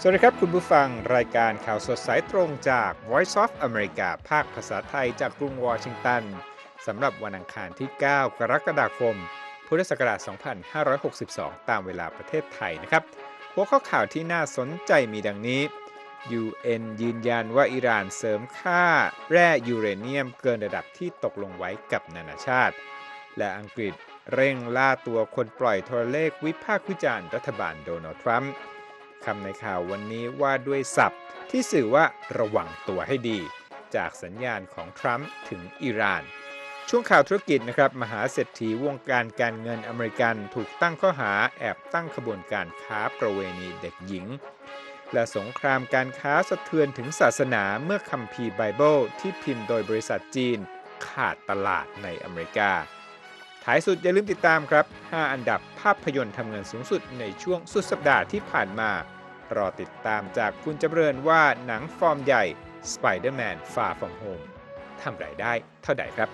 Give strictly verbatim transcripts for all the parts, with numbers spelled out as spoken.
สวัสดีครับคุณผู้ฟังรายการข่าวสดสายตรงจาก Voice of America ภาคภาษาไทยจากกรุงวอชิงตันสำหรับวันอังคารที่ เก้า กรกฎาคม พุทธศักราช สองพันห้าร้อยหกสิบสอง ตามเวลาประเทศไทยนะครับหัวข้อข่าวที่น่าสนใจมีดังนี้ ยู เอ็น ยืนยันว่าอิหร่านเสริมค่าแร่ยูเรเนียมเกินระดับที่ตกลงไว้กับนานาชาติและอังกฤษเร่งล่าตัวคนปล่อยโทรเลขวิพากษ์วิจารณ์รัฐบาลโดนัลด์ทรัมป์คำในข่าววันนี้ว่าด้วยศัพท์ที่สื่อว่าระวังตัวให้ดีจากสัญญาณของทรัมป์ถึงอิหร่านช่วงข่าวธุรกิจนะครับมหาเศรษฐีวงการการเงินอเมริกันถูกตั้งข้อหาแอบตั้งขบวนการค้าประเวณีเด็กหญิงและสงครามการค้าสะเทือนถึงศาสนาเมื่อคัมภีร์ไบเบิลที่พิมพ์โดยบริษัทจีนขาดตลาดในอเมริกาท้ายสุดอย่าลืมติดตามครับห้าอันดับภาพยนตร์ทำเงินสูงสุดในช่วงสุดสัปดาห์ที่ผ่านมารอติดตามจากคุณจำเริญว่าหนังฟอร์มใหญ่ Spider-Man Far From Home ทำรายได้เท่าใดครับ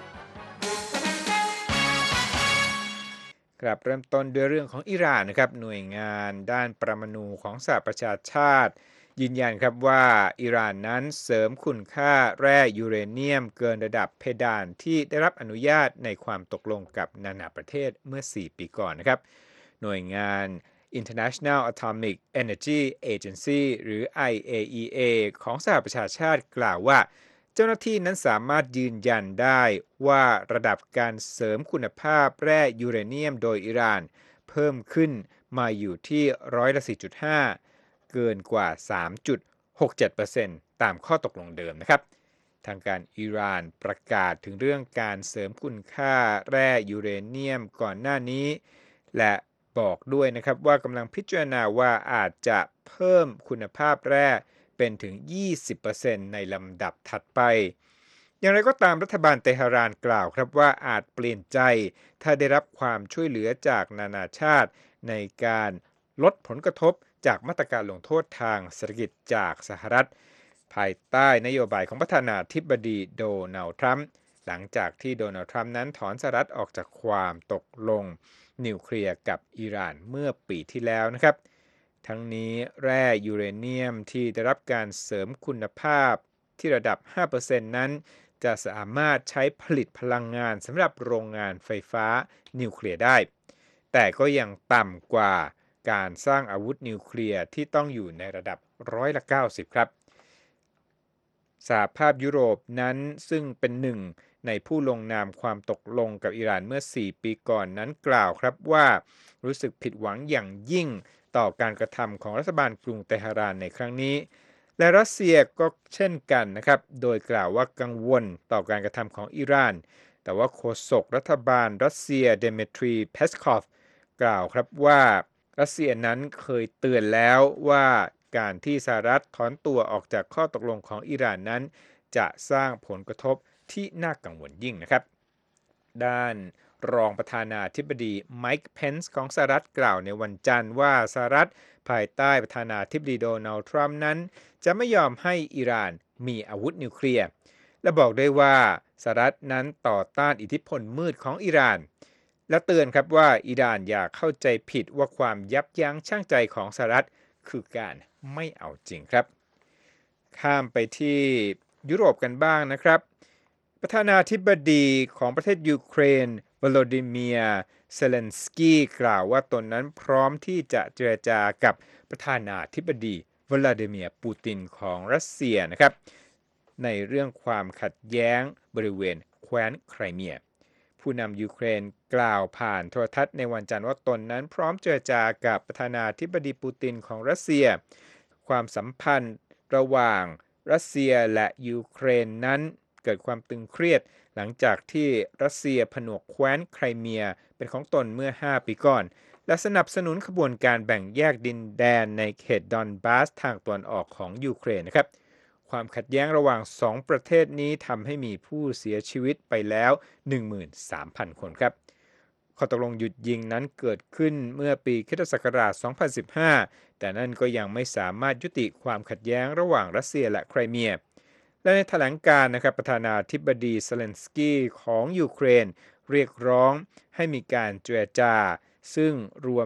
ครับเริ่มต้นด้วยเรื่องของอิหร่านนะครับหน่วยงานด้านปรมาณูของสหประชาชาติยืนยันครับว่าอิหร่านนั้นเสริมคุณค่าแร่ยูเรเนียมเกินระดับเพดานที่ได้รับอนุญาตในความตกลงกับนานาประเทศเมื่อสี่ปีก่อนนะครับหน่วยงาน International Atomic Energy Agency หรือ ไอ เอ อี เอ ของสหประชาชาติกล่าวว่าเจ้าหน้าที่นั้นสามารถยืนยันได้ว่าระดับการเสริมคุณภาพแร่ยูเรเนียมโดยอิหร่านเพิ่มขึ้นมาอยู่ที่ร้อยละ สี่จุดห้า เกินกว่า สามจุดหกเจ็ดเปอร์เซ็นต์ ตามข้อตกลงเดิมนะครับทางการอิหร่านประกาศถึงเรื่องการเสริมคุณค่าแร่ยูเรเนียมก่อนหน้านี้และบอกด้วยนะครับว่ากำลังพิจารณาว่าอาจจะเพิ่มคุณภาพแร่เป็นถึง ยี่สิบเปอร์เซ็นต์ ในลำดับถัดไปอย่างไรก็ตามรัฐบาลเตหะรานกล่าวครับว่าอาจเปลี่ยนใจถ้าได้รับความช่วยเหลือจากนานาชาติในการลดผลกระทบจากมาตรการลงโทษทางเศรษฐกิจจากสหรัฐภายใต้นโยบายของประธานาธิบดีโดนัลด์ทรัมป์หลังจากที่โดนัลด์ทรัมป์นั้นถอนสหรัฐออกจากความตกลงนิวเคลียร์กับอิหร่านเมื่อปีที่แล้วนะครับทั้งนี้แร่ยูเรเนียมที่ได้รับการเสริมคุณภาพที่ระดับ ห้าเปอร์เซ็นต์ นั้นจะสามารถใช้ผลิตพลังงานสำหรับโรงงานไฟฟ้านิวเคลียร์ได้แต่ก็ยังต่ำกว่าการสร้างอาวุธนิวเคลียร์ที่ต้องอยู่ในระดับร้อยละเก้าสิบครับสหภาพยุโรปนั้นซึ่งเป็นหนึ่งในผู้ลงนามความตกลงกับอิหร่านเมื่อสี่ปีก่อนนั้นกล่าวครับว่ารู้สึกผิดหวังอย่างยิ่งต่อการกระทำของรัฐบาลกรุงเตหะรานในครั้งนี้และรัสเซียก็เช่นกันนะครับโดยกล่าวว่ากังวลต่อการกระทำของอิหร่านแต่ว่าโฆษกรัฐบาลรัสเซียเดมิทรีเพสคอฟกล่าวครับว่ารัสเซียนั้นเคยเตือนแล้วว่าการที่สหรัฐถอนตัวออกจากข้อตกลงของอิหร่านนั้นจะสร้างผลกระทบที่น่ากังวลยิ่งนะครับด้านรองประธานาธิบดีไมค์เพนซ์ของสหรัฐกล่าวในวันจันทร์ว่าสหรัฐภายใต้ประธานาธิบดีโดนัลด์ทรัมป์นั้นจะไม่ยอมให้อิหร่านมีอาวุธนิวเคลียร์และบอกด้วยว่าสหรัฐนั้นต่อต้านอิทธิพลมืดของอิหร่านและเตือนครับว่าอิหร่านอย่าเข้าใจผิดว่าความยับยั้งชั่งใจของสหรัฐคือการไม่เอาจริงครับข้ามไปที่ยุโรปกันบ้างนะครับประธานาธิบดีของประเทศยูเครนวโลดิเมียร์เซเลนสกี้กล่าวว่าตนนั้นพร้อมที่จะเจรจากับประธานาธิบดีวลาดิเมียร์ปูตินของรัสเซียนะครับในเรื่องความขัดแย้งบริเวณแคว้นไครเมียผู้นำยูเครนกล่าวผ่านโทรทัศน์ในวันจันทร์ว่าตนนั้นพร้อมเจรจากับประธานาธิบดีปูตินของรัสเซียความสัมพันธ์ระหว่างรัสเซียและยูเครนนั้นเกิดความตึงเครียดหลังจากที่รัสเซียผนวกแคว้นไครเมียเป็นของตนเมื่อห้าปีก่อนและสนับสนุนขบวนการแบ่งแยกดินแดนในเขตดอนบาสทางตะวันออกของยูเครนนะครับความขัดแย้งระหว่างสองประเทศนี้ทำให้มีผู้เสียชีวิตไปแล้ว หนึ่งหมื่นสามพัน คนครับข้อตกลงหยุดยิงนั้นเกิดขึ้นเมื่อปีค.ศ. สองพันสิบห้าแต่นั่นก็ยังไม่สามารถยุติความขัดแย้งระหว่างรัสเซียและไครเมียและในแถลงการนะครับประธานาธิบดีเซเลนสกี้ของยูเครนเรียกร้องให้มีการเจรจาซึ่งรวม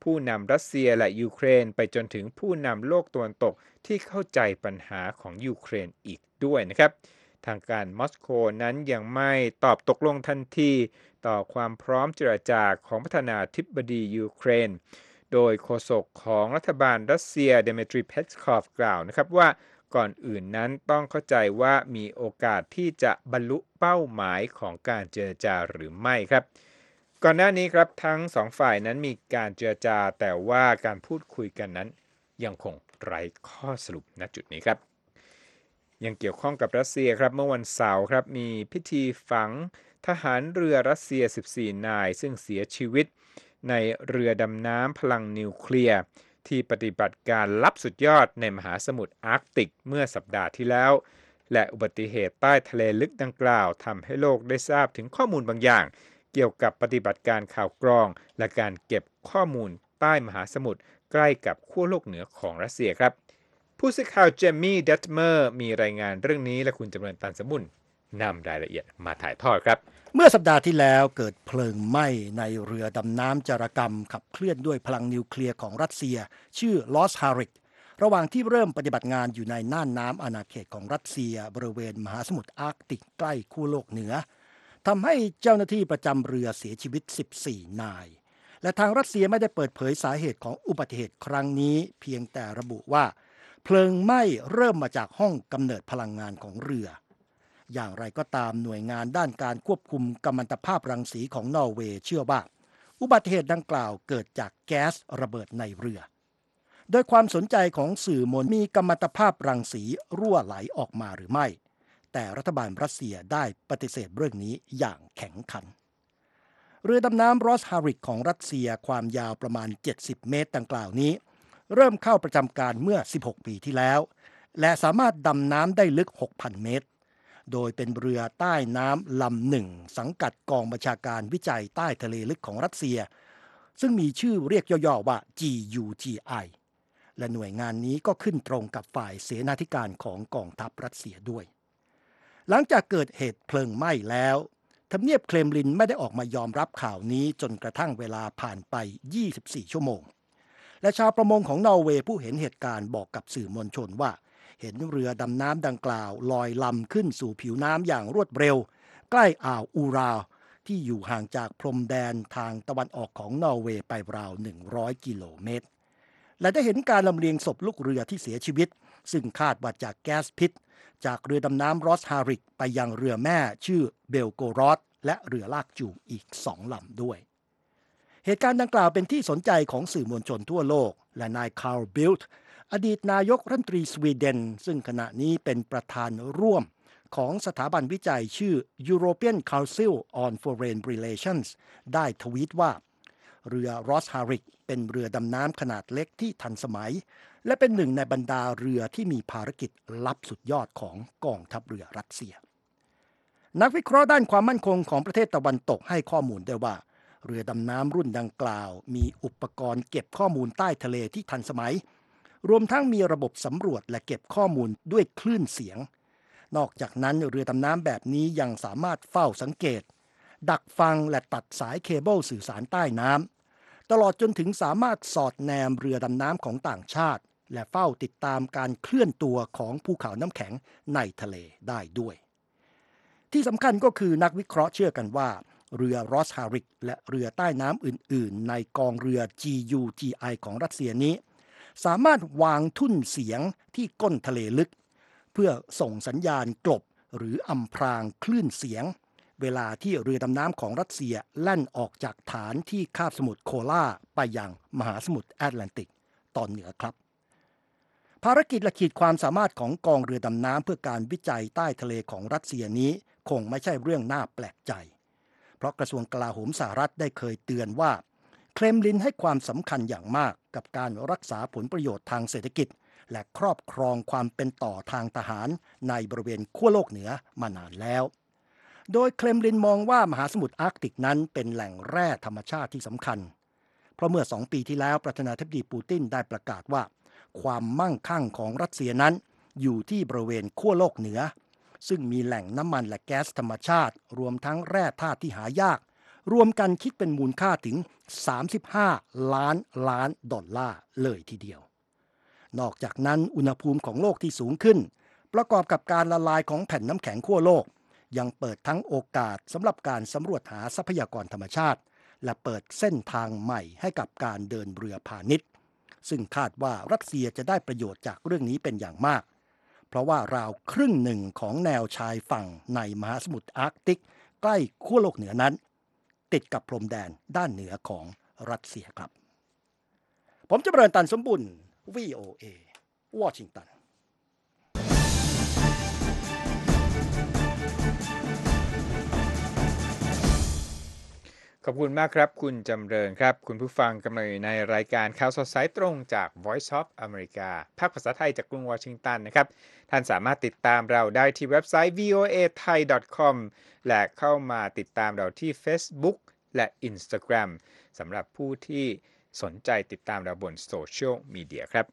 ผู้นำรัสเซียและยูเครนไปจนถึงผู้นำโลกตะวันตกที่เข้าใจปัญหาของยูเครนอีกด้วยนะครับทางการมอสโกนั้นยังไม่ตอบตกลงทันทีต่อความพร้อมเจรจาของประธานาธิบดียูเครนโดยโฆษกของรัฐบาลรัสเซียเดมิทรีเพสคอฟกล่าวนะครับว่าก่อนอื่นนั้นต้องเข้าใจว่ามีโอกาสที่จะบรรลุเป้าหมายของการเจรจาหรือไม่ครับก่อนหน้านี้ครับทั้งสองฝ่ายนั้นมีการเจรจาแต่ว่าการพูดคุยกันนั้นยังคงไร้ข้อสรุปณจุดนี้ครับยังเกี่ยวข้องกับรัสเซียครับเมื่อวันเสาร์ครับมีพิธีฝังทหารเรือรัสเซียสิบสี่นายซึ่งเสียชีวิตในเรือดำน้ำพลังนิวเคลียร์ที่ปฏิบัติการลับสุดยอดในมหาสมุทรอาร์กติกเมื่อสัปดาห์ที่แล้วและอุบัติเหตุใต้ทะเลลึกดังกล่าวทำให้โลกได้ทราบถึงข้อมูลบางอย่างเกี่ยวกับปฏิบัติการข่าวกรองและการเก็บข้อมูลใต้มหาสมุทรใกล้กับขั้วโลกเหนือของรัสเซียครับผู้สื่อข่าวเจมี่ดัตเมอร์มีรายงานเรื่องนี้และคุณจำเริญตันสมุนนำรายละเอียดมาถ่ายทอดครับเมื่อสัปดาห์ที่แล้วเกิดเพลิงไหม้ในเรือดำน้ำจารกรรมขับเคลื่อนด้วยพลังนิวเคลียร์ของรัสเซียชื่อลอสฮาริกระหว่างที่เริ่มปฏิบัติงานอยู่ในน่านน้ำอาณาเขตของรัสเซียบริเวณมหาสมุทรอาร์กติกใกล้ขั้วโลกเหนือทำให้เจ้าหน้าที่ประจำเรือเสียชีวิตสิบสี่นายและทางรัสเซียไม่ได้เปิดเผยสาเหตุของอุบัติเหตุครั้งนี้เพียงแต่ระบุว่าเพลิงไหม้เริ่มมาจากห้องกำเนิดพลังงานของเรืออย่างไรก็ตามหน่วยงานด้านการควบคุมกัมมันตภาพรังสีของนอร์เวย์เชื่อว่าอุบัติเหตุดังกล่าวเกิดจากแก๊สระเบิดในเรือโดยความสนใจของสื่อมวลมีกัมมันตภาพรังสีรั่วไหลออกมาหรือไม่แต่รัฐบาลรัสเซียได้ปฏิเสธเรื่องนี้อย่างแข็งขันเรือดำน้ำรอสฮาริกของรัสเซียความยาวประมาณเจ็ดสิบเมตรดังกล่าวนี้เริ่มเข้าประจำการเมื่อสิบหกปีที่แล้วและสามารถดำน้ำได้ลึก หกพัน เมตรโดยเป็นเรือใต้น้ำลำหนึ่งสังกัดกองบัญชาการวิจัยใต้ทะเลลึกของรัสเซียซึ่งมีชื่อเรียกย่อๆว่า จี ยู ที ไอ และหน่วยงานนี้ก็ขึ้นตรงกับฝ่ายเสนาธิการของกองทัพรัสเซียด้วยหลังจากเกิดเหตุเพลิงไหม้แล้วทำเนียบเครมลินไม่ได้ออกมายอมรับข่าวนี้จนกระทั่งเวลาผ่านไปยี่สิบสี่ชั่วโมงและชาวประมงของนอร์เวย์ผู้เห็นเหตุการณ์บอกกับสื่อมวลชนว่าเห็นเรือดำน้ำดังกล่าวลอยลำขึ้นสู่ผิวน้ำอย่างรวดเร็วใกล้อ่าวอูราลที่อยู่ห่างจากพรมแดนทางตะวันออกของนอร์เวย์ไปราวหนึ่งร้อยกิโลเมตรและได้เห็นการลำเลียงศพลูกเรือที่เสียชีวิตซึ่งคาดว่าจากแก๊สพิษจากเรือดำน้ำรอสฮาริกไปยังเรือแม่ชื่อเบลโกรอดและเรือลากจูงอีกสองลำด้วยเหตุการณ์ดังกล่าวเป็นที่สนใจของสื่อมวลชนทั่วโลกและนายคาร์ลบิลต์อดีตนายกรัฐมนตรีสวีเดนซึ่งขณะนี้เป็นประธานร่วมของสถาบันวิจัยชื่อ European Council on Foreign Relations ได้ทวีตว่าเรือรอสฮาริกเป็นเรือดำน้ำขนาดเล็กที่ทันสมัยและเป็นหนึ่งในบรรดาเรือที่มีภารกิจลับสุดยอดของกองทัพเรือรัสเซียนักวิเคราะห์ด้านความมั่นคงของประเทศตะวันตกให้ข้อมูลได้ว่าเรือดำน้ำรุ่นดังกล่าวมีอุปกรณ์เก็บข้อมูลใต้ทะเลที่ทันสมัยรวมทั้งมีระบบสำรวจและเก็บข้อมูลด้วยคลื่นเสียงนอกจากนั้นเรือดำน้ำแบบนี้ยังสามารถเฝ้าสังเกตดักฟังและตัดสายเคเบิลสื่อสารใต้น้ำตลอดจนถึงสามารถสอดแนมเรือดำน้ำของต่างชาติและเฝ้าติดตามการเคลื่อนตัวของภูเขาน้ำแข็งในทะเลได้ด้วยที่สำคัญก็คือนักวิเคราะห์เชื่อกันว่าเรือรอสฮาริกและเรือใต้น้ำอื่นๆในกองเรือ จี ยู ที ไอ ของรัสเซียนี้สามารถวางทุ่นเสียงที่ก้นทะเลลึกเพื่อส่งสัญญาณกลบหรืออำพรางคลื่นเสียงเวลาที่เรือดำน้ำของรัสเซียแล่นออกจากฐานที่คาบสมุทรโคลาไปยังมหาสมุทรแอตแลนติกตอนเหนือครับภารกิจและขีดความสามารถของกองเรือดำน้ำเพื่อการวิจัยใต้ทะเลของรัสเซียนี้คงไม่ใช่เรื่องน่าแปลกใจเพราะกระทรวงกลาโหมสหรัฐได้เคยเตือนว่าเครมลินให้ความสำคัญอย่างมากกับการรักษาผลประโยชน์ทางเศรษฐกิจและครอบครองความเป็นต่อทางทหารในบริเวณขั้วโลกเหนือมานานแล้วโดยเครมลินมองว่ามหาสมุทรอาร์กติกนั้นเป็นแหล่งแร่ธรรมชาติที่สำคัญเพราะเมื่อสองปีที่แล้วประธานาธิบดีปูตินได้ประกาศว่าความมั่งคั่งของรัสเซียนั้นอยู่ที่บริเวณขั้วโลกเหนือซึ่งมีแหล่งน้ำมันและแก๊สธรรมชาติรวมทั้งแร่ธาตุที่หายากรวมกันคิดเป็นมูลค่าถึงสามสิบห้าล้านล้านดอลลาร์เลยทีเดียวนอกจากนั้นอุณหภูมิของโลกที่สูงขึ้นประกอบกับการละลายของแผ่นน้ำแข็งขั้วโลกยังเปิดทั้งโอกาสสำหรับการสำรวจหาทรัพยากรธรรมชาติและเปิดเส้นทางใหม่ให้กับการเดินเรือพาณิชย์ซึ่งคาดว่ารัสเซียจะได้ประโยชน์จากเรื่องนี้เป็นอย่างมากเพราะว่าราวครึ่งหนึ่งของแนวชายฝั่งในมหาสมุทรอาร์กติกใกล้ขั้วโลกเหนือนั้นติดกับพรมแดนด้านเหนือของรัสเซียครับผมจำเริญตันสมบุญ วี โอ เอ วอชิงตันขอบคุณมากครับคุณจำเริญครับคุณผู้ฟังกำลังอยู่ในรายการข่าวสดสายตรงจาก Voice of America ภาคภาษาไทยจากกรุงวอชิงตันนะครับท่านสามารถติดตามเราได้ที่เว็บไซต์ วี โอ เอ ไทย ดอท คอม และเข้ามาติดตามเราที่ Facebook และ Instagram สำหรับผู้ที่สนใจติดตามเราบนโซเชียลมีเดียครับ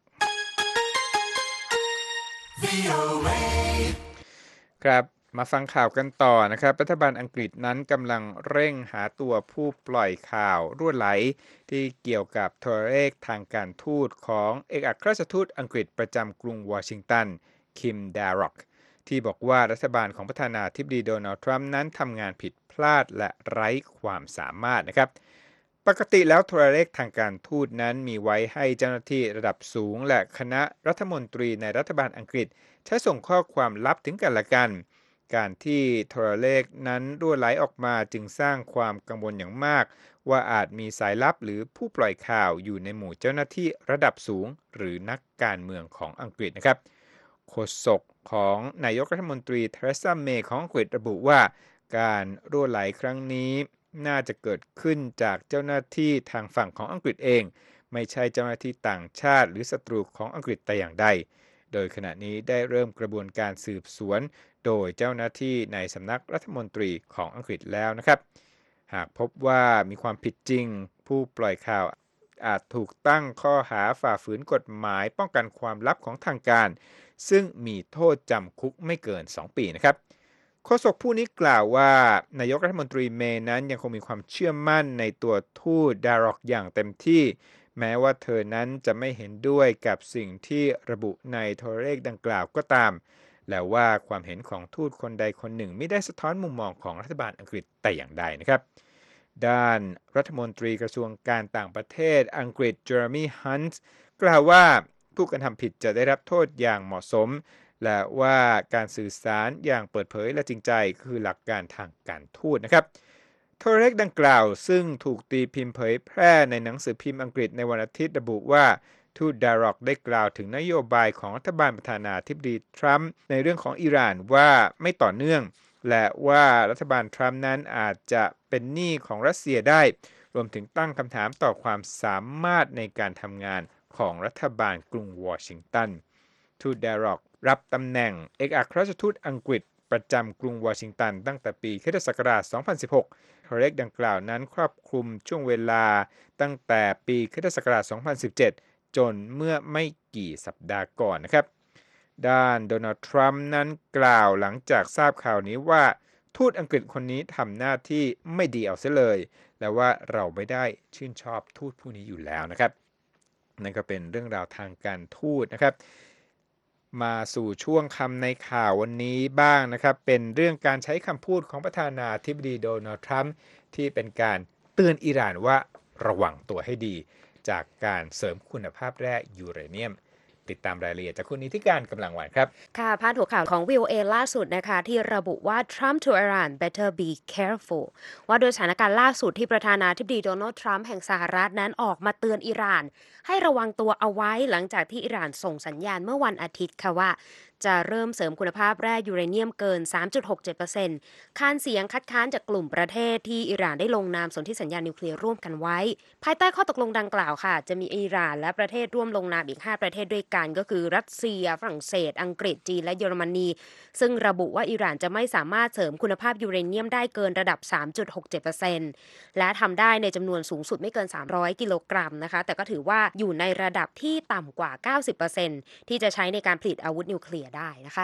วี โอ เอ ครับมาฟังข่าวกันต่อนะครับรัฐบาลอังกฤษนั้นกำลังเร่งหาตัวผู้ปล่อยข่าวรั่วไหลที่เกี่ยวกับโทรเลขทางการทูตของเอกอัครราชทูตอังกฤษประจำกรุงวอชิงตันคิมดาร็อกที่บอกว่ารัฐบาลของประธานาธิบดีโดนัลด์ทรัมป์นั้นทำงานผิดพลาดและไร้ความสามารถนะครับปกติแล้วโทรเลขทางการทูตนั้นมีไว้ให้เจ้าหน้าที่ระดับสูงและคณะรัฐมนตรีในรัฐบาลอังกฤษใช้ส่งข้อความลับถึงกันและกันการที่โทรเลขนั้นรั่วไหลออกมาจึงสร้างความกังวลอย่างมากว่าอาจมีสายลับหรือผู้ปล่อยข่าวอยู่ในหมู่เจ้าหน้าที่ระดับสูงหรือนักการเมืองของอังกฤษนะครับโฆษกของนายกรัฐมนตรีเทเรซาเมย์ของอังกฤษระบุว่าการรั่วไหลครั้งนี้น่าจะเกิดขึ้นจากเจ้าหน้าที่ทางฝั่งของอังกฤษเองไม่ใช่เจ้าหน้าที่ต่างชาติหรือศัตรูของอังกฤษแต่อย่างใดโดยขณะนี้ได้เริ่มกระบวนการสืบสวนโดยเจ้าหน้าที่ในสำนักรัฐมนตรีของอังกฤษแล้วนะครับหากพบว่ามีความผิดจริงผู้ปล่อยข่าวอาจถูกตั้งข้อหาฝ่าฝืนกฎหมายป้องกันความลับของทางการซึ่งมีโทษจำคุกไม่เกินสองปีนะครับโฆษกผู้นี้กล่าวว่านายกรัฐมนตรีเมย์นั้นยังคงมีความเชื่อมั่นในตัวทูตดาร็อกอย่างเต็มที่แม้ว่าเธอนั้นจะไม่เห็นด้วยกับสิ่งที่ระบุในโทรเลขดังกล่าวก็ตามและว่าความเห็นของทูตคนใดคนหนึ่งไม่ได้สะท้อนมุมมองของรัฐบาลอังกฤษแต่อย่างใดนะครับด้านรัฐมนตรีกระทรวงการต่างประเทศอังกฤษเจอร์มี่ฮันส์กล่าวว่าผู้กระทำผิดจะได้รับโทษอย่างเหมาะสมและว่าการสื่อสารอย่างเปิดเผยและจริงใจคือหลักการทางการทูตนะครับโทรเลขดังกล่าวซึ่งถูกตีพิมพ์เผยแพร่ในหนังสือพิมพ์อังกฤษในวันอาทิตย์ระบุว่าทูตดาร็อกได้กล่าวถึงนโยบายของรัฐบาลประธานาธิบดีทรัมป์ในเรื่องของอิหร่านว่าไม่ต่อเนื่องและว่ารัฐบาลทรัมป์นั้นอาจจะเป็นหนี้ของรัสเซียได้รวมถึงตั้งคำถามต่อความสามารถในการทำงานของรัฐบาลกรุงวอชิงตันทูตดาร็อกรับตำแหน่งเอกอัครราชทูตอังกฤษประจำกรุงวอชิงตันตั้งแต่ปีค.ศ. สองพันสิบหกโทรเลขดังกล่าวนั้นครอบคลุมช่วงเวลาตั้งแต่ปีค.ศ. สองพันสิบเจ็ดจนเมื่อไม่กี่สัปดาห์ก่อนนะครับด้านโดนัลด์ทรัมป์นั้นกล่าวหลังจากทราบข่าวนี้ว่าทูตอังกฤษคนนี้ทำหน้าที่ไม่ดีเอาเสียเลยและว่าเราไม่ได้ชื่นชอบทูตผู้นี้อยู่แล้วนะครับนั่นก็เป็นเรื่องราวทางการทูตนะครับมาสู่ช่วงคำในข่าววันนี้บ้างนะครับเป็นเรื่องการใช้คำพูดของประธานาธิบดีโดนัลด์ทรัมป์ที่เป็นการเตือนอิหร่านว่าระวังตัวให้ดีจากการเสริมคุณภาพแร่ยูเรเนียมติดตามรายละเอียดจากคุณนิติการกำลังวันครับค่ะพาดหัวข่าวของ วี โอ เอ ล่าสุดนะคะที่ระบุว่า Trump to Iran better be careful ว่าโดยสถานการณ์ล่าสุดที่ประธานาธิบดีโดนัลด์ทรัมป์แห่งสหรัฐนั้นออกมาเตือนอิหร่านให้ระวังตัวเอาไว้หลังจากที่อิหร่านส่งสัญญาณเมื่อวันอาทิตย์ค่ะว่าจะเริ่มเสริมคุณภาพแร่ยูเรเนียมเกิน สามจุดหกเจ็ดเปอร์เซ็นต์ ค้านเสียงคัดค้านจากกลุ่มประเทศที่อิหร่านได้ลงนามสนธิสัญญานิวเคลียร์ร่วมกันไว้ภายใต้ข้อตกลงดังกล่าวค่ะจะมีอิหร่านและประเทศร่วมลงนามอีกห้าประเทศด้วยกันก็คือรัสเซียฝรั่งเศสอังกฤษจีนและเยอรมนีซึ่งระบุว่าอิหร่านจะไม่สามารถเสริมคุณภาพยูเรเนียมได้เกินระดับ สามจุดหกเจ็ดเปอร์เซ็นต์ และทำได้ในจำนวนสูงสุดไม่เกินสามร้อยกิโลกรัมนะคะแต่ก็ถือว่าอยู่ในระดับที่ต่ำกว่า เก้าสิบเปอร์เซ็นต์ ที่จะใช้ในการผลิตอาวุธนิวเคลียร์ได้นะคะ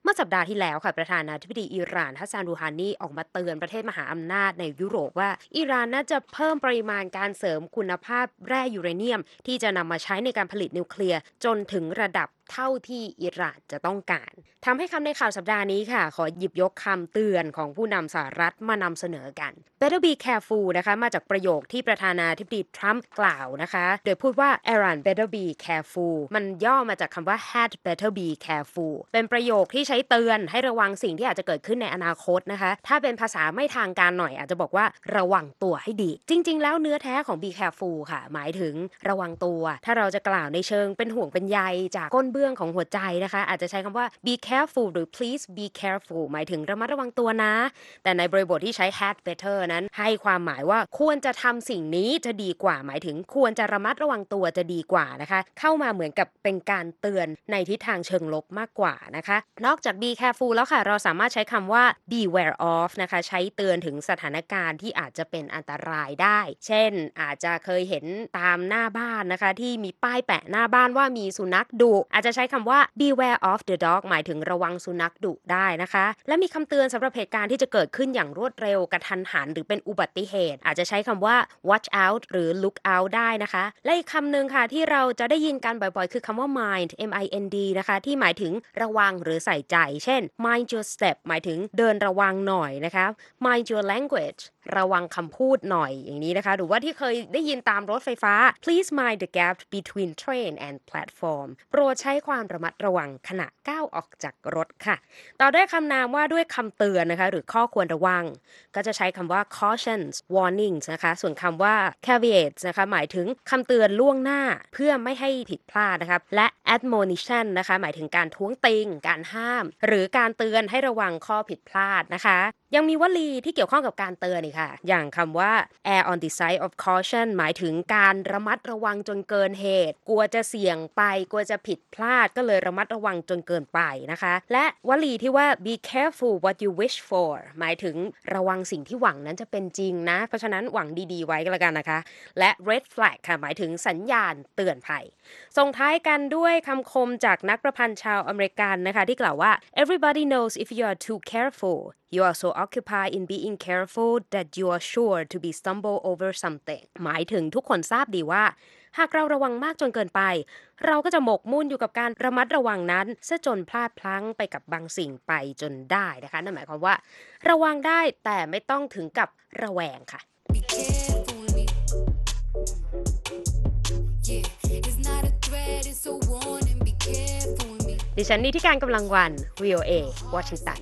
เมื่อสัปดาห์ที่แล้วค่ะประธานาธิบดีอิหร่านฮัสซานรูฮานีออกมาเตือนประเทศมหาอำนาจในยุโรปว่าอิหร่านน่าจะเพิ่มปริมาณการเสริมคุณภาพแร่ยูเรเนียมที่จะนำมาใช้ในการผลิตนิวเคลียร์จนถึงระดับเท่าที่อิหร่านจะต้องการทำให้คำในข่าวสัปดาห์นี้ค่ะขอหยิบยกคำเตือนของผู้นำสหรัฐมานำเสนอกัน Better be careful นะคะมาจากประโยคที่ประธานาธิบดีทรัมป์กล่าวนะคะโดยพูดว่า Iran better be careful มันย่อมาจากคำว่า had better be careful เป็นประโยคที่ใช้เตือนให้ระวังสิ่งที่อาจจะเกิดขึ้นในอนาคตนะคะถ้าเป็นภาษาไม่ทางการหน่อยอาจจะบอกว่าระวังตัวให้ดีจริงๆแล้วเนื้อแท้ของ be careful ค่ะหมายถึงระวังตัวถ้าเราจะกล่าวในเชิงเป็นห่วงเป็นใยจากก้นเบื้องของหัวใจนะคะอาจจะใช้คำว่า be careful หรือ please be careful หมายถึงระมัดระวังตัวนะแต่ในบริบทที่ใช้ had better นั้นให้ความหมายว่าควรจะทำสิ่งนี้จะดีกว่าหมายถึงควรจะระมัดระวังตัวจะดีกว่านะคะเข้ามาเหมือนกับเป็นการเตือนในทิศทางเชิงลบมากกว่านะคะนอกจาก be careful แล้วค่ะเราสามารถใช้คำว่า beware of นะคะใช้เตือนถึงสถานการณ์ที่อาจจะเป็นอันตรายได้เช่นอาจจะเคยเห็นตามหน้าบ้านนะคะที่มีป้ายแปะหน้าบ้านว่ามีสุนัขดุอาจจะใช้คำว่า beware of the dog หมายถึงระวังสุนัขดุได้นะคะและมีคำเตือนสำหรับเหตุการณ์ที่จะเกิดขึ้นอย่างรวดเร็วกระทันหันหรือเป็นอุบัติเหตุอาจจะใช้คำว่า watch out หรือ look out ได้นะคะและอีกคำหนึ่งค่ะที่เราจะได้ยินกันบ่อยๆคือคำว่า mind m i n d นะคะที่หมายถึงระวังหรือใส่ใจเช่น mind your step หมายถึงเดินระวังหน่อยนะคะ mind your language ระวังคำพูดหน่อยอย่างนี้นะคะหรือว่าที่เคยได้ยินตามรถไฟฟ้า please mind the gap between train and platform โปรดใช้ความระมัดระวังขณะก้าวออกจากรถค่ะต่อด้วยคำนามว่าด้วยคำเตือนนะคะหรือข้อควรระวังก็จะใช้คำว่า cautions warnings นะคะส่วนคำว่า caveats นะคะหมายถึงคำเตือนล่วงหน้าเพื่อไม่ให้ผิดพลาดนะคะและ admonition นะคะหมายถึงการท้วงติงการห้ามหรือการเตือนให้ระวังข้อผิดพลาดนะคะยังมีวลีที่เกี่ยวข้องกับการเตือนอีกค่ะอย่างคำว่า err on the side of caution หมายถึงการระมัดระวังจนเกินเหตุกลัวจะเสี่ยงไปกลัวจะผิดพลาดก็เลยระมัดระวังจนเกินไปนะคะและวลีที่ว่า be careful what you wish for หมายถึงระวังสิ่งที่หวังนั้นจะเป็นจริงนะเพราะฉะนั้นหวังดีๆไว้ก็แล้วกันนะคะและ red flag ค่ะหมายถึงสัญญาณเตือนภัยส่งท้ายกันด้วยคำคมจากนักประพันธ์ชาวอเมริกันนะคะที่กล่าวว่า everybody knows if you are too careful you are so occupied in being careful that you are sure to be stumble over something หมายถึงทุกคนทราบดีว่าหากเราระวังมากจนเกินไปเราก็จะหมกมุ่นอยู่กับการระมัดระวังนั้นซะจนพลาดพลั้งไปกับบางสิ่งไปจนได้นะคะนั่นหมายความว่าระวังได้แต่ไม่ต้องถึงกับระแวงค่ะดิฉันนิติการกำลังวัน วี โอ เอ วอชิงตัน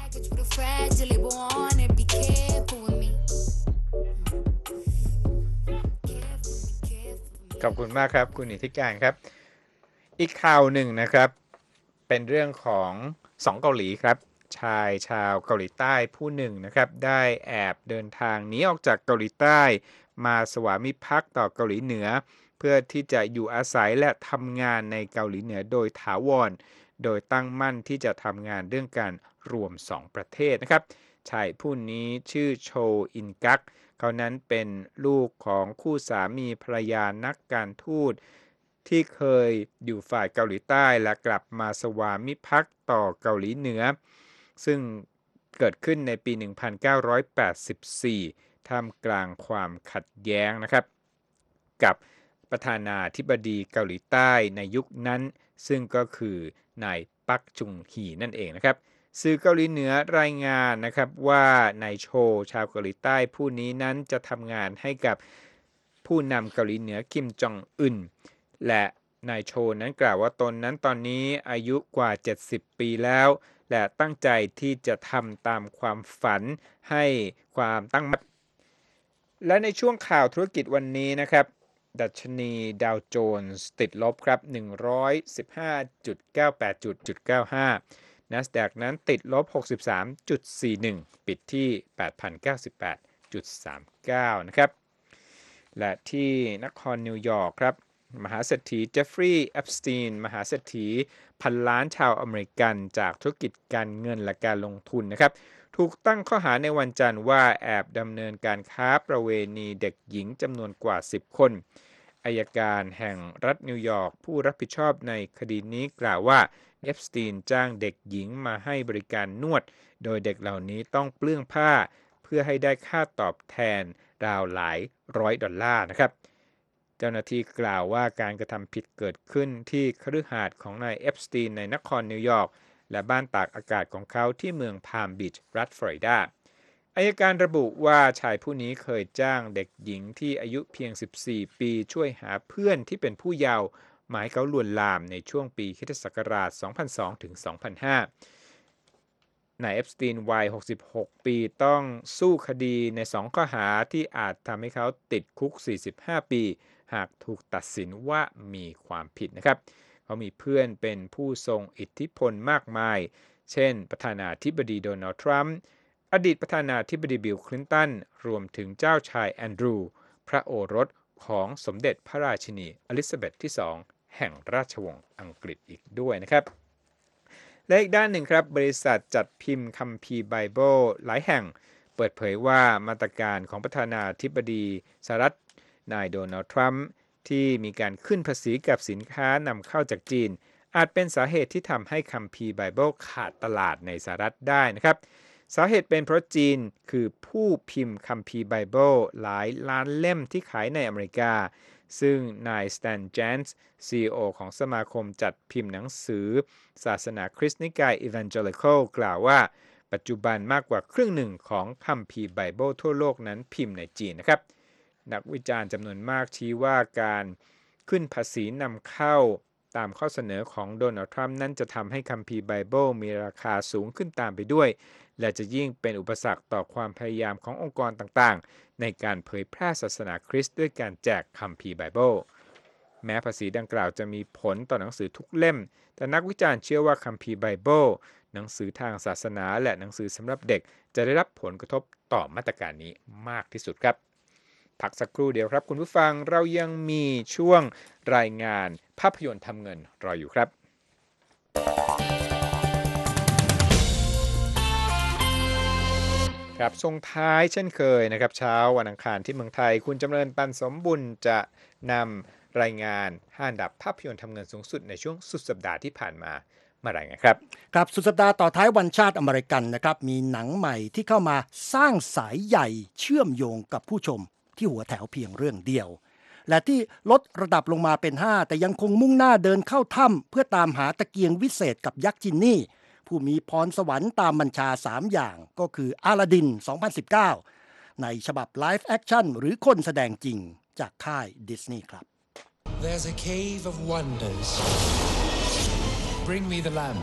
ขอบคุณมากครับคุณนิติการครับอีกข่าวหนึ่งนะครับเป็นเรื่องของสองเกาหลีครับชายชาวเกาหลีใต้ผู้หนึ่งนะครับได้แอบเดินทางหนีออกจากเกาหลีใต้มาสวามิภักดิ์ต่อเกาหลีเหนือเพื่อที่จะอยู่อาศัยและทำงานในเกาหลีเหนือโดยถาวรโดยตั้งมั่นที่จะทำงานเรื่องการรวมสองประเทศนะครับชายผู้นี้ชื่อโชอินกักเขานั้นเป็นลูกของคู่สามีภรรยานักการทูตที่เคยอยู่ฝ่ายเกาหลีใต้และกลับมาสวามิภักดิ์ต่อเกาหลีเหนือซึ่งเกิดขึ้นในปี หนึ่งพันเก้าร้อยแปดสิบสี่ ท่ามกลางความขัดแย้งนะครับกับประธานาธิบดีเกาหลีใต้ในยุคนั้นซึ่งก็คือนายปักจุงฮีนั่นเองนะครับสื่อเกาหลีเหนือรายงานนะครับว่านายโชชาวเกาหลีใต้ผู้นี้นั้นจะทำงานให้กับผู้นำเกาหลีเหนือคิมจองอึนและนายโชนั้นกล่าวว่าตนนั้นตอนนี้อายุกว่าเจ็ดสิบปีแล้วและตั้งใจที่จะทำตามความฝันให้ความตั้งมั่นและในช่วงข่าวธุรกิจวันนี้นะครับดัชนีดาวโจนส์ติดลบครับ หนึ่งร้อยสิบห้าจุดเก้าแปด จุด เก้าห้า NASDAQ นั้นติดลบ หกสิบสามจุดสี่หนึ่ง ปิดที่ แปดพันเก้าสิบแปดจุดสามเก้า นะครับและที่นครนิวยอร์กครับมหาเศรษฐีเจฟฟรีย์แอปสตีนมหาเศรษฐีพันล้านชาวอเมริกันจากธุรกิจการเงินและการลงทุนนะครับถูกตั้งข้อหาในวันจันทร์ว่าแอบดำเนินการค้าประเวณีเด็กหญิงจำนวนกว่าสิบคนอัยการแห่งรัฐนิวยอร์กผู้รับผิดชอบในคดีนี้กล่าวว่าเอฟสตีนจ้างเด็กหญิงมาให้บริการนวดโดยเด็กเหล่านี้ต้องเปลื้องผ้าเพื่อให้ได้ค่าตอบแทนราวหลายร้อยดอลลาร์นะครับเจ้าหน้าที่กล่าวว่าการกระทำผิดเกิดขึ้นที่คฤหาสน์ของนายเอฟสตีนในนครนิวยอร์กและบ้านตากอากาศของเขาที่เมืองพาล์มบีชรัฐฟลอริดาอัยการระบุว่าชายผู้นี้เคยจ้างเด็กหญิงที่อายุเพียงสิบสี่ปีช่วยหาเพื่อนที่เป็นผู้เยาว์หมายเขาลวนลามในช่วงปีคริสตศักราช สองพันสอง ถึง สองพันห้า นายเอฟสตีนวัย หกสิบหก ปีต้องสู้คดีในสองข้อหาที่อาจทำให้เขาติดคุก สี่สิบห้า ปีหากถูกตัดสินว่ามีความผิดนะครับเขามีเพื่อนเป็นผู้ทรงอิทธิพลมากมายเช่นประธานาธิบดีโดนัลด์ทรัมป์อดีตประธานาธิบดีบิลคลินตันรวมถึงเจ้าชายแอนดรูว์พระโอรสของสมเด็จพระราชินีอลิซาเบธที่สองแห่งราชวงศ์อังกฤษอีกด้วยนะครับและอีกด้านหนึ่งครับบริษัทจัดพิมพ์คัมภีร์ไบเบิลหลายแห่งเปิดเผยว่ามาตรการของประธานาธิบดีสหรัฐนายโดนัลด์ทรัมป์ที่มีการขึ้นภาษีกับสินค้านำเข้าจากจีนอาจเป็นสาเหตุที่ทำให้คัมภีร์ไบเบิลขาดตลาดในสหรัฐได้นะครับสาเหตุเป็นเพราะจีนคือผู้พิมพ์คัมภีร์ไบเบิลหลายล้านเล่มที่ขายในอเมริกาซึ่งนายสแตน เจนส์ ซี อี โอ ของสมาคมจัดพิมพ์หนังสือศาสนาคริสต์นิกาย Evangelical กล่าวว่าปัจจุบันมากกว่าครึ่งหนึ่งของคัมภีร์ไบเบิลทั่วโลกนั้นพิมพ์ในจีนนะครับนักวิจารณ์จำนวนมากชี้ว่าการขึ้นภาษีนำเข้าตามข้อเสนอของโดนัลด์ทรัมป์นั้นจะทำให้คัมภีร์ไบเบิลมีราคาสูงขึ้นตามไปด้วยและจะยิ่งเป็นอุปสรรคต่อความพยายามขององค์กรต่างๆในการเผยแพร่ศาสนาคริสต์ด้วยการแจกคัมภีร์ไบเบิลแม้ภาษีดังกล่าวจะมีผลต่อหนังสือทุกเล่มแต่นักวิจารณ์เชื่อว่าคัมภีร์ไบเบิลหนังสือทางศาสนาและหนังสือสำหรับเด็กจะได้รับผลกระทบต่อมาตรการนี้มากที่สุดครับพักสักครู่เดียวครับคุณผู้ฟังเรายังมีช่วงรายงานภาพยนตร์ทำเงินรออยู่ครับครับส่งท้ายเช่นเคยนะครับเช้าวันอังคารที่เมืองไทยคุณจำเริญปันสมบุญจะนำรายงานห้าอันดับภาพยนตร์ทำเงินสูงสุดในช่วงสุดสัปดาห์ที่ผ่านมามารายงานครับครับสุดสัปดาห์ต่อท้ายวันชาติอเมริกันนะครับมีหนังใหม่ที่เข้ามาสร้างสายใหญ่เชื่อมโยงกับผู้ชมที่หัวแถวเพียงเรื่องเดียวและที่ลดระดับลงมาเป็นห้าแต่ยังคงมุ่งหน้าเดินเข้าถ้ำเพื่อตามหาตะเกียงวิเศษกับยักษ์จินนี่ผู้มีพรสวรรค์ตามบัญชาสามอย่างก็คืออาลาดินสองพันสิบเก้าในฉบับไลฟ์แอคชั่นหรือคนแสดงจริงจากค่ายดิสนีย์ครับ There's a cave of wonders. Bring me the lamp.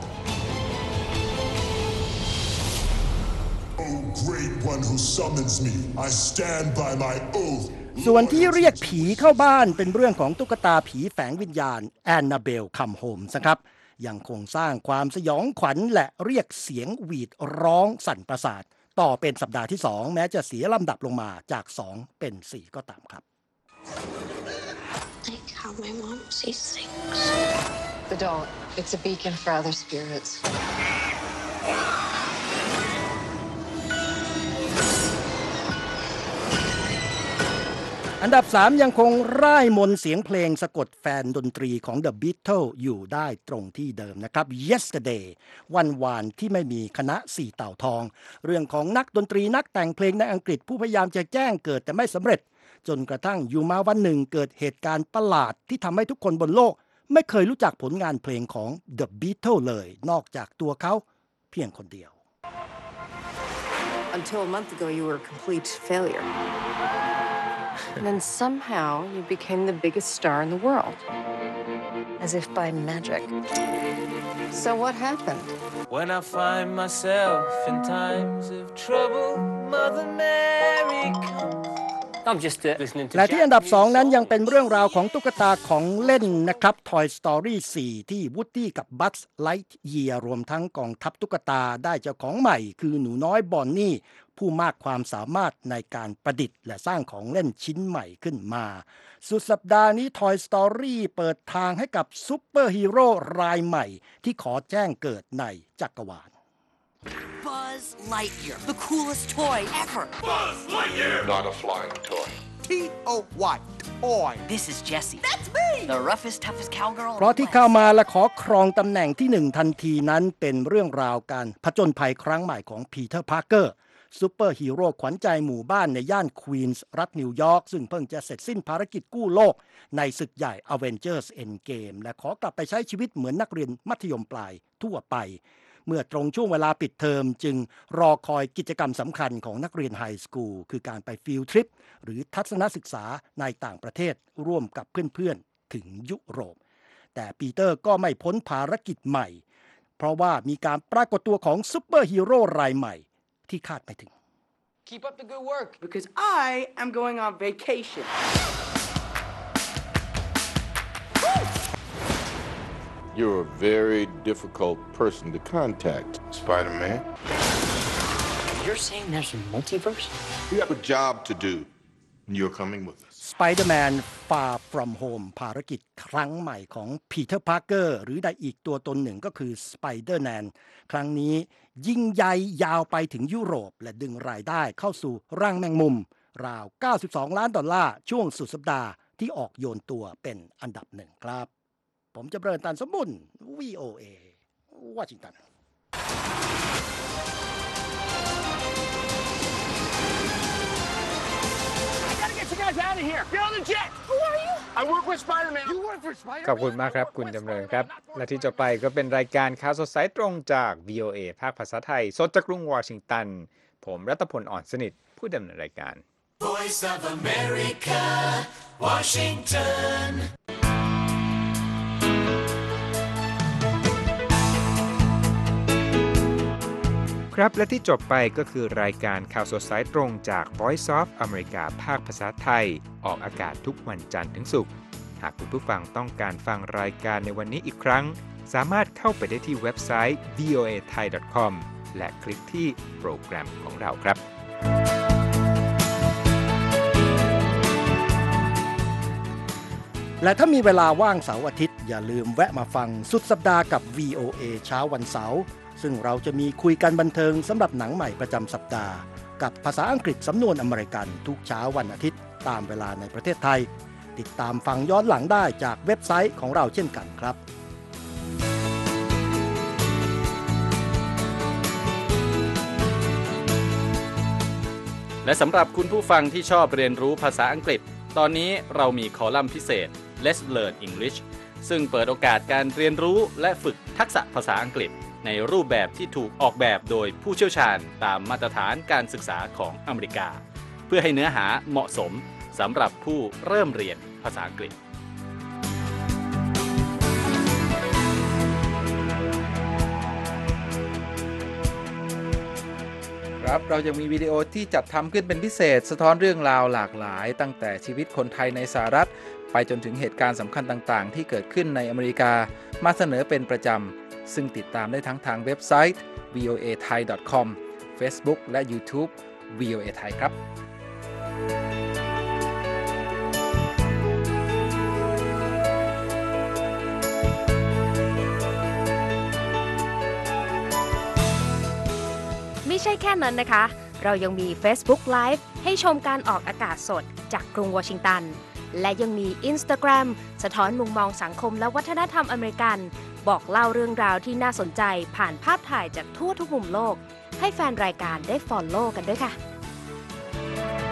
Oh, great one who summons me, I stand by my oath. ส่วนที่เรียกผีเข้าบ้านเป็นเรื่องของตุ๊กตาผีแฝงวิญญาณแอนนาเบลคัมโฮมส์นะครับยังคงสร้างความสยองขวัญและเรียกเสียงหวีดร้องสั่นประสาทต่อเป็นสัปดาห์ที่สองแม้จะเสียลำดับลงมาจากสองเป็นสี่ก็ตามครับ Like how my mom sees things. The doll, it's a beacon for other spirits. อันดับสามยังคงร่ายมนต์เสียงเพลงสะกดแฟนดนตรีของ The Beatles อยู่ได้ตรงที่เดิมนะครับ Yesterday วันวานที่ไม่มีคณะสี่เต่าทองเรื่องของนักดนตรีนักแต่งเพลงในอังกฤษผู้พยายามจะแจ้งเกิดแต่ไม่สำเร็จจนกระทั่งอยู่มาวันหนึ่งเกิดเหตุการณ์ประหลาดที่ทำให้ทุกคนบนโลกไม่เคยรู้จักผลงานเพลงของ The Beatles เลยนอกจากตัวเขาเพียงคนเดียว Until a month ago, you were a complete failure. And then somehow you became the biggest star in the world. As if by magic. So what happened? When I find myself in times of trouble, Mother Mary comes. I'm just listening to และที่อันดับสองนั้นยังเป็นเรื่องราวของตุ๊กตาของเล่นนะครับ Toy Story สี่ที่วูดดี้กับ Buzz Lightyear รวมทั้งกองทัพตุ๊กตาได้เจ้าของใหม่คือหนูน้อยบอนนี่ผู้มากความสามารถในการประดิษฐ์และสร้างของเล่นชิ้นใหม่ขึ้นมาสุดสัปดาห์นี้ Toy Story เปิดทางให้กับซุปเปอร์ฮีโร่รายใหม่ที่ขอแจ้งเกิดในจักรวาล Buzz Lightyear, the coolest toy ever. Buzz Lightyear! Not a flying toy. T O Y. Oi, this is Jessie. That's me. The roughest, toughest cowgirl. เพราะที่เข้ามาและขอครองตำแหน่งที่หนึ่งทันทีนั้นเป็นเรื่องราวการผจญภัยครั้งใหม่ของปีเตอร์พาร์เกอร์ซูเปอร์ฮีโร่ขวัญใจหมู่บ้านในย่านควีนส์รัฐนิวยอร์กซึ่งเพิ่งจะเสร็จสิ้นภารกิจกู้โลกในศึกใหญ่ Avengers Endgame และขอกลับไปใช้ชีวิตเหมือนนักเรียนมัธยมปลายทั่วไปเมื่อตรงช่วงเวลาปิดเทอมจึงรอคอยกิจกรรมสำคัญของนักเรียนไฮสคูลคือการไปฟิลด์ทริปหรือทัศนศึกษาในต่างประเทศร่วมกับเพื่อนๆถึงยุโรปแต่ปีเตอร์ก็ไม่พ้นภารกิจใหม่เพราะว่ามีการปรากฏตัวของซุปเปอร์ฮีโร่รายใหม่ที่คาดไม่ถึง Keep up the good work. Because I am going on vacation. You're a very difficult person to contact, Spider-Man. You're saying there's a multiverse? You have a job to do, and you're coming with us. Spider-Man Far From Home ภารกิจครั้งใหม่ของ Peter Parker หรือได้อีกตัวตนหนึ่งก็คือ Spider-Man ครั้งนี้ยิ่งใหญ่ยาวไปถึงยุโรปและดึงรายได้เข้าสู่ร่างแมงมุมราวเก้าสิบสองล้านดอลลาร์ช่วงสุดสัปดาห์ที่ออกโยนตัวเป็นอันดับหนึ่งครับผมจะเริ่มตันสมบุญ วี โอ เอ วอชิงตันขอบคุณมากครับคุณจำเริญครับและที่จบไปก็เป็นรายการข่าวสดสายตรงจาก วี โอ เอ ภาคภาษาไทยสดจากกรุงวอชิงตันผมรัตพลอ่อนสนิทผู้ดำเนินรายการ Voice of America Washington ครับและที่จบไปก็คือรายการข่าวสดสายตรงจาก Voice of America ภาคภาษาไทยออกอากาศทุกวันจันทร์ถึงศุกร์หากคุณผู้ฟังต้องการฟังรายการในวันนี้อีกครั้งสามารถเข้าไปได้ที่เว็บไซต์ วี โอ เอ ไทย ดอท คอม และคลิกที่โปรแกรมของเราครับและถ้ามีเวลาว่างเสาร์อาทิตย์อย่าลืมแวะมาฟังสุดสัปดาห์กับ วี โอ เอ เช้าวันเสาร์ซึ่งเราจะมีคุยกันบันเทิงสำหรับหนังใหม่ประจำสัปดาห์กับภาษาอังกฤษสำนวนอเมริกันทุกเช้าวันอาทิตย์ตามเวลาในประเทศไทยติดตามฟังย้อนหลังได้จากเว็บไซต์ของเราเช่นกันครับและสำหรับคุณผู้ฟังที่ชอบเรียนรู้ภาษาอังกฤษตอนนี้เรามีคอลัมน์พิเศษ Let's Learn English ซึ่งเปิดโอกาสการเรียนรู้และฝึกทักษะภาษาอังกฤษในรูปแบบที่ถูกออกแบบโดยผู้เชี่ยวชาญตามมาตรฐานการศึกษาของอเมริกาเพื่อให้เนื้อหาเหมาะสมสำหรับผู้เริ่มเรียนภาษาอังกฤษครับเรายังมีวิดีโอที่จัดทำขึ้นเป็นพิเศษสะท้อนเรื่องราวหลากหลายตั้งแต่ชีวิตคนไทยในสหรัฐไปจนถึงเหตุการณ์สำคัญต่างๆที่เกิดขึ้นในอเมริกามาเสนอเป็นประจำซึ่งติดตามได้ทั้งทางเว็บไซต์ วี โอ เอ ไทย ดอท คอม Facebook และ YouTube วี โอ เอ ไทยครับไม่ใช่แค่นั้นนะคะเรายังมี Facebook Live ให้ชมการออกอากาศสดจากกรุงวอชิงตันและยังมี Instagram สะท้อนมุมมองสังคมและวัฒนธรรมอเมริกันบอกเล่าเรื่องราวที่น่าสนใจผ่านภาพถ่ายจากทั่วทุกมุมโลกให้แฟนรายการได้ follow กันด้วยค่ะ